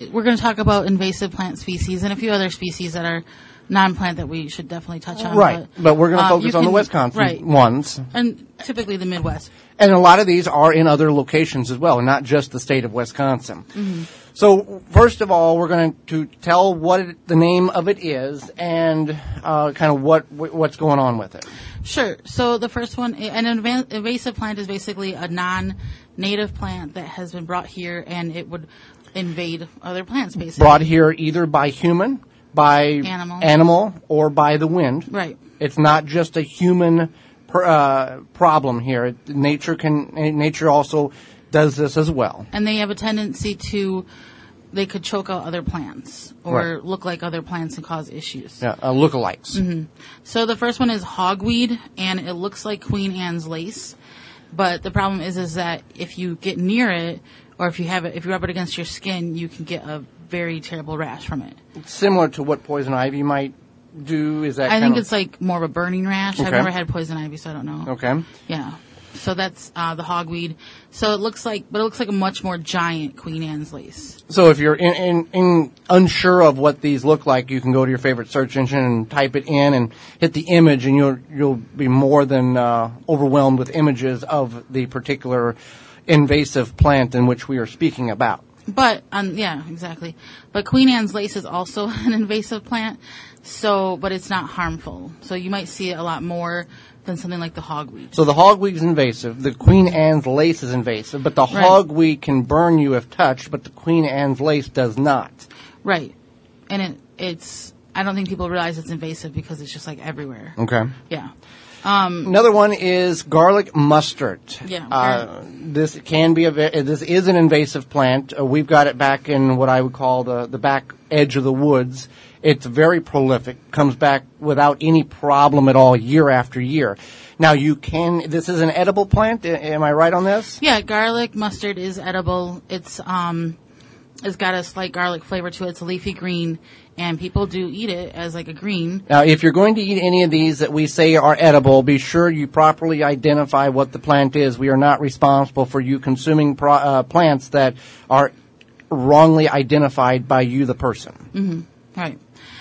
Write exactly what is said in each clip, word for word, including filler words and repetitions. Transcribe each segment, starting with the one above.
we're going to talk about invasive plant species and a few other species that are non-plant that we should definitely touch on. Right, but, but we're going to um, focus on can, the Wisconsin right. ones. And typically the Midwest. And a lot of these are in other locations as well, not just the state of Wisconsin. Mm-hmm. So, first of all, we're going to tell what it, the name of it is and uh, kind of what what's going on with it. Sure. So the first one, an invasive plant is basically a non-native plant that has been brought here, and it would invade other plants, basically. Brought here either by human, by animal, animal or by the wind. Right. It's not just a human per, uh, problem here. Nature can. Nature also does this as well. And they have a tendency to, they could choke out other plants or right. look like other plants and cause issues. Yeah, uh, lookalikes. Mm-hmm. So the first one is hogweed, and it looks like Queen Anne's lace. But the problem is, is that if you get near it, or if you have it, if you rub it against your skin, you can get a very terrible rash from it. It's similar to what poison ivy might do. Is that? I kind think of it's like more of a burning rash. Okay. I've never had poison ivy, so I don't know. Okay. Yeah. So that's uh, the hogweed. So it looks like, but it looks like a much more giant Queen Anne's lace. So if you're in, in, in unsure of what these look like, you can go to your favorite search engine and type it in and hit the image, and you'll you'll be more than uh, overwhelmed with images of the particular invasive plant in which we are speaking about. But um, yeah, exactly. But Queen Anne's lace is also an invasive plant. So, but it's not harmful. So you might see it a lot more than something like the hogweed. So the hogweed is invasive. The Queen Anne's lace is invasive, but the right. hogweed can burn you if touched, but the Queen Anne's lace does not. Right. And it, it's, I don't think people realize it's invasive because it's just like everywhere. Okay. Yeah. Um, Another one is garlic mustard. Yeah. Uh, this can be a, this is an invasive plant. Uh, we've got it back in what I would call the, the back edge of the woods. It's very prolific, comes back without any problem at all year after year. Now you can, this is an edible plant, am I right on this? Yeah, garlic mustard is edible. It's, um, it's got a slight garlic flavor to it. It's a leafy green, and people do eat it as like a green. Now if you're going to eat any of these that we say are edible, be sure you properly identify what the plant is. We are not responsible for you consuming pro, uh, plants that are wrongly identified by you, the person. Mm-hmm. Right.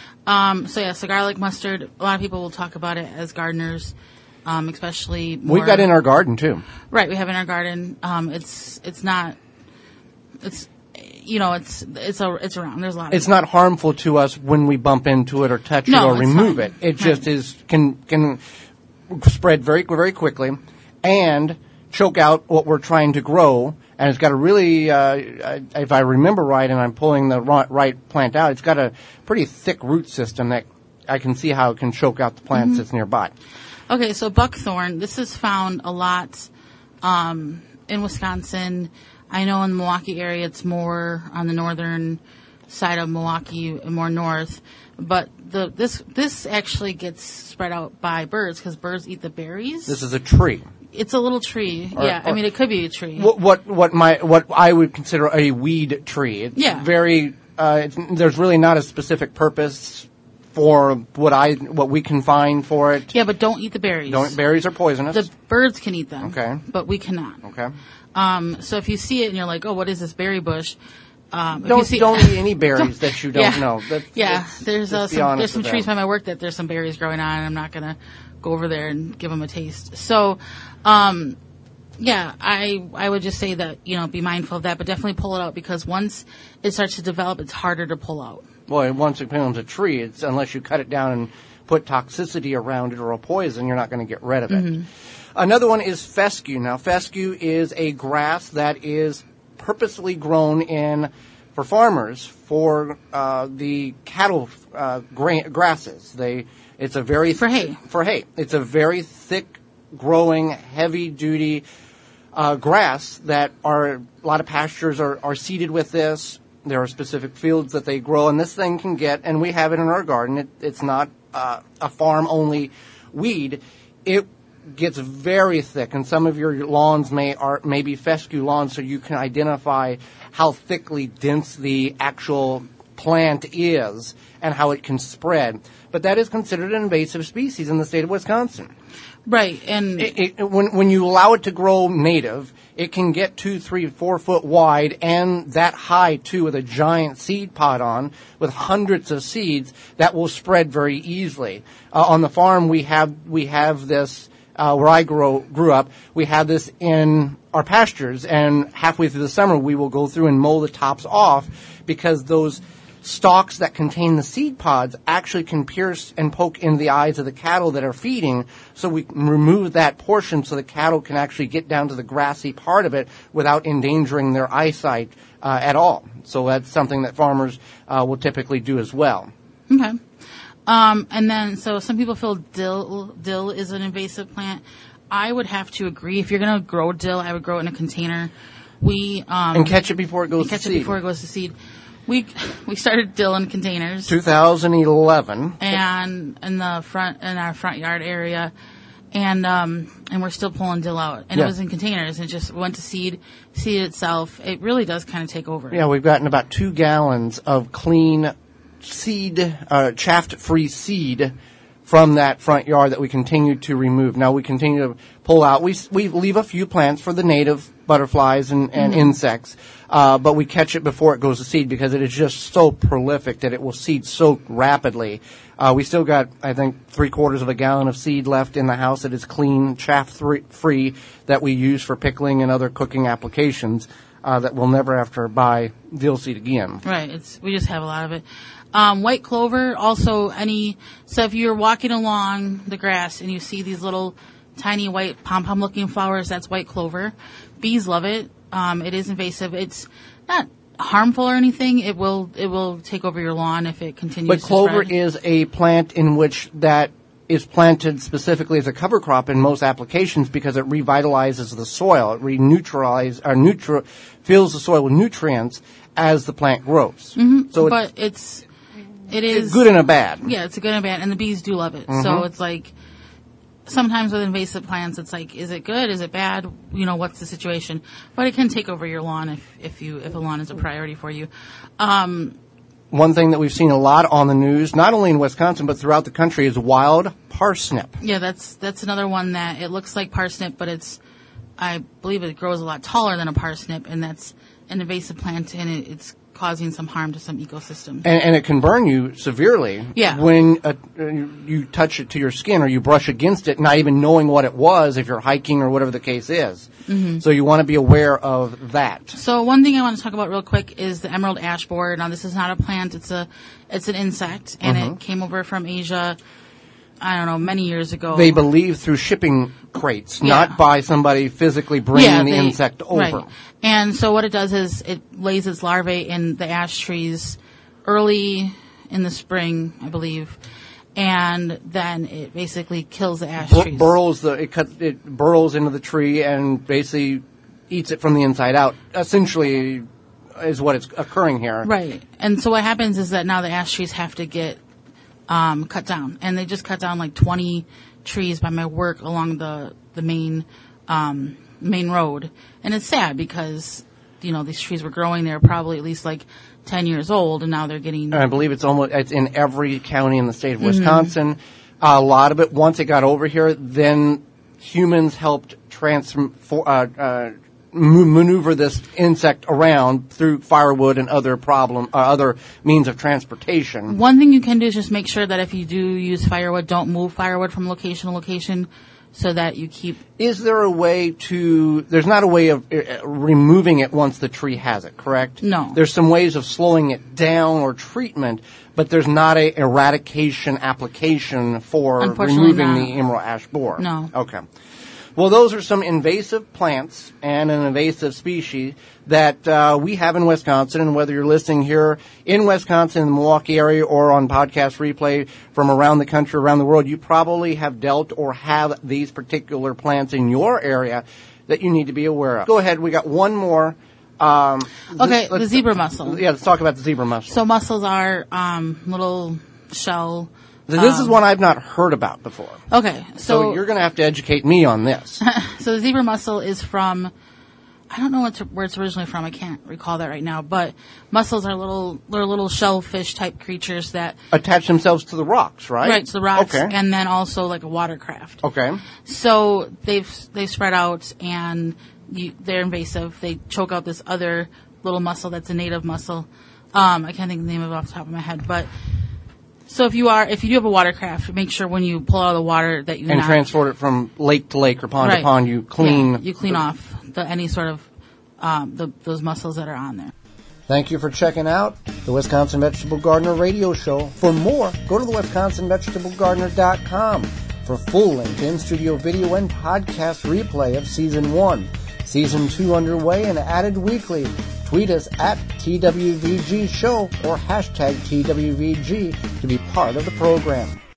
Um, so yeah, so garlic mustard, a lot of people will talk about it as gardeners, um, especially more. We've got it in our garden too. Right, we have it in our garden. Um, it's, it's not, it's, you know, it's, it's a, it's around. There's a lot of It's it. not harmful to us when we bump into it or touch No, it or it's remove fine. it. It Right. just is, can, can spread very, very quickly and choke out what we're trying to grow. And it's got a really, uh, if I remember right, and I'm pulling the right plant out, it's got a pretty thick root system that I can see how it can choke out the plants Mm-hmm. that's nearby. Okay, so buckthorn, this is found a lot um, in Wisconsin. I know in the Milwaukee area it's more on the northern side of Milwaukee, more north. But the this this actually gets spread out by birds because birds eat the berries. This is a tree. It's a little tree. Or- yeah, I or- mean, it could be a tree. What what what my what I would consider a weed tree. It's Yeah. very. Uh, it's, there's really not a specific purpose for what I what we can find for it. Yeah, but don't eat the berries. Don't berries are poisonous. The birds can eat them. Okay. But we cannot. okay. Um, so if you see it and you're like, oh, what is this berry bush? Um, if you Don't see- don't eat any berries that you don't Yeah. know. That's, Yeah, that's- there's uh, let's be some honest there's some with trees that. by my work that there's some berries growing on, and I'm not gonna go over there and give them a taste. So, um, yeah, I I would just say that, you know, be mindful of that, but definitely pull it out because once it starts to develop, it's harder to pull out. Well, once it becomes a tree, it's unless you cut it down and put toxicity around it or a poison, you're not going to get rid of it. Mm-hmm. Another one is fescue. Now, fescue is a grass that is purposely grown in for farmers for uh, the cattle uh, gra- grasses. They it's a very For hay. For hay, it's a very thick growing, heavy duty uh, grass that are a lot of pastures are, are seeded with this. There are specific fields that they grow, and this thing can get, and we have it in our garden. It, it's not uh, a farm-only weed. It gets very thick, and some of your lawns may are maybe fescue lawns, so you can identify how thickly dense the actual plant is and how it can spread. But that is considered an invasive species in the state of Wisconsin. Right, and It, it, when, when you allow it to grow native, it can get two, three, four foot wide and that high too, with a giant seed pod on with hundreds of seeds that will spread very easily. Uh, on the farm, we have we have this uh, where I grew grew up. We have this in our pastures, and halfway through the summer, we will go through and mow the tops off because those stalks that contain the seed pods actually can pierce and poke in the eyes of the cattle that are feeding, so we can remove that portion so the cattle can actually get down to the grassy part of it without endangering their eyesight uh, at all. So that's something that farmers uh, will typically do as well. okay. Um, and then, so some people feel dill dill is an invasive plant. I would have to agree. If you're going to grow dill, I would grow it in a container. We um, And catch it before it goes catch to it seed. before it goes to seed. We we started dill in containers, two thousand eleven. and in the front in our front yard area, and um and we're still pulling dill out, and Yeah. it was in containers. It just went to seed, seed itself. It really does kind of take over. Yeah, we've gotten about two gallons of clean seed, uh, chaff-free seed from that front yard that we continue to remove. Now we continue to pull out. We we leave a few plants for the native butterflies and, and Mm-hmm. insects, uh, but we catch it before it goes to seed because it is just so prolific that it will seed so rapidly. Uh, we still got, I think, three quarters of a gallon of seed left in the house that is clean, chaff-free, that we use for pickling and other cooking applications. Uh, that we'll never have to buy dill seed again. Right. It's we just have a lot of it. Um, white clover, also any. So if you're walking along the grass and you see these little tiny white pom-pom looking flowers, that's white clover. Bees love it. Um, it is invasive. It's not harmful or anything. It will it will take over your lawn if it continues. But to clover spread. is a plant in which that is planted specifically as a cover crop in most applications because it revitalizes the soil. It reneutralizes or nutri- fills the soil with nutrients as the plant grows. Mm-hmm. So but it's it it's is good and a bad. Yeah, it's a good and bad, and the bees do love it. Mm-hmm. So it's like sometimes with invasive plants, it's like, is it good? Is it bad? You know, what's the situation? But it can take over your lawn if if you if a lawn is a priority for you. Um, One thing that we've seen a lot on the news, not only in Wisconsin but throughout the country, is wild parsnip. yeah, that's that's another one that it looks like parsnip, but it's I believe it grows a lot taller than a parsnip, and that's an invasive plant, and it, it's causing some harm to some ecosystems. And, and it can burn you severely Yeah. when uh, you touch it to your skin or you brush against it, not even knowing what it was if you're hiking or whatever the case is. Mm-hmm. So you want to be aware of that. So one thing I want to talk about real quick is the emerald ash borer. Now this is not a plant; it's a it's an insect, and Mm-hmm. it came over from Asia. I don't know, many years ago. They believe through shipping crates, Yeah. not by somebody physically bringing yeah, the they- insect over. Right. And so what it does is it lays its larvae in the ash trees early in the spring, I believe, and then it basically kills the ash Bur- trees. burrows the it, cut, it burrows into the tree and basically eats it from the inside out. Essentially, is what is occurring here. Right. And so what happens is that now the ash trees have to get um, cut down, and they just cut down like twenty trees by my work along the the main um, main road, and it's sad because you know these trees were growing. They were probably at least like ten years old, and now they're getting. And I believe it's almost it's in every county in the state of Mm-hmm. Wisconsin. A lot of it, once it got over here, then humans helped transform, uh, uh, m- maneuver this insect around through firewood and other problem, uh, other means of transportation. One thing you can do is just make sure that if you do use firewood, don't move firewood from location to location, so that you keep. Is there a way to? There's not a way of uh, removing it once the tree has it, correct? No. There's some ways of slowing it down or treatment, but there's not a eradication application for Unfortunately removing not. the emerald ash borer. No. Okay. Well, those are some invasive plants and an invasive species that uh, we have in Wisconsin. And whether you're listening here in Wisconsin, in the Milwaukee area, or on podcast replay from around the country, around the world, you probably have dealt or have these particular plants in your area that you need to be aware of. Go ahead. We got one more. Um, Okay, let's- the zebra mussel. Yeah, let's talk about the zebra mussel. So mussels are um, little shell. this is um, one I've not heard about before. Okay, So, so you're going to have to educate me on this. so the zebra mussel is from I don't know what's, where it's originally from. I can't recall that right now. But mussels are little, they're little shellfish type creatures that attach themselves to the rocks, right? Right, to the rocks, okay. and then also like a watercraft. Okay. So they've they've spread out, and you, they're invasive. They choke out this other little mussel that's a native mussel. Um, I can't think of the name of it off the top of my head, but. So if you are, if you do have a watercraft, make sure when you pull out of the water that you and not, transport it from lake to lake or pond right. to pond. You clean. Yeah, you clean the, off the, any sort of um, the, those mussels that are on there. Thank you for checking out the Wisconsin Vegetable Gardener Radio Show. For more, go to the wisconsin vegetable gardener dot com for full-length in-studio video and podcast replay of Season one. Season two underway and added weekly. Tweet us at T W V G Show or hashtag T W V G to be part of the program.